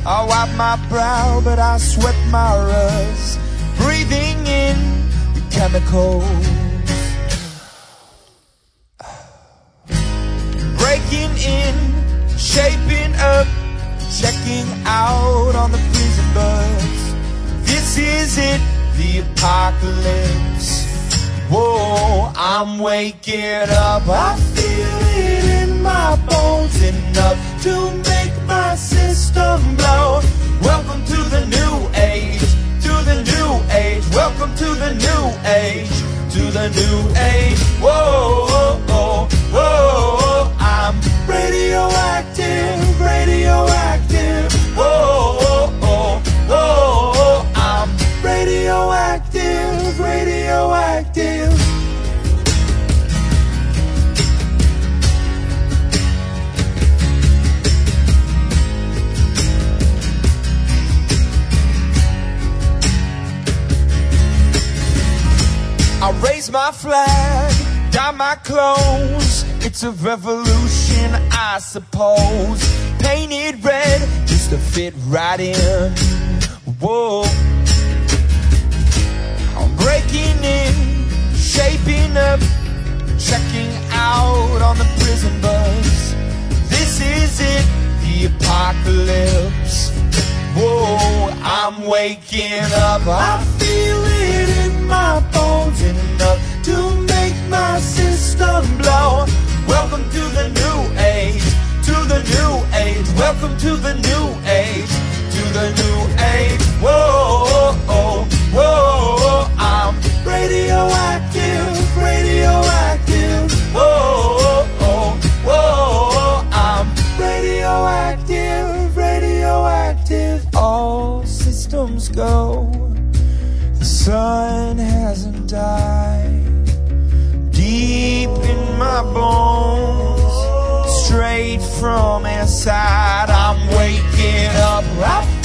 I wipe my brow, but I sweat my rust, breathing in the chemicals. Breaking in, shaping up, checking out on the prison bus. This is it, the apocalypse. Whoa, I'm waking up. I feel it in my bones, enough to make my system blow. Welcome to the new age, to the new age. Welcome to the new age, to the new age. Whoa, whoa, whoa, whoa. I'm radioactive, radioactive. Whoa, whoa, whoa, whoa. I'm radioactive, radioactive. I raise my flag, dye my clothes. It's a revolution, I suppose. Painted red just to fit right in. Whoa. I'm breaking in, shaping up, checking out on the prison bus. This is it, the apocalypse. Whoa, I'm waking up. I feel it in my bones, enough to make my system blow. Welcome to the new age, to the new age. Welcome to the new age, to the new age. Whoa, whoa, whoa. I'm radioactive, radioactive. Whoa, whoa, whoa. I'm radioactive, radioactive. All systems go. The sun hasn't died. Deep in my bones, straight from inside, I'm waking up.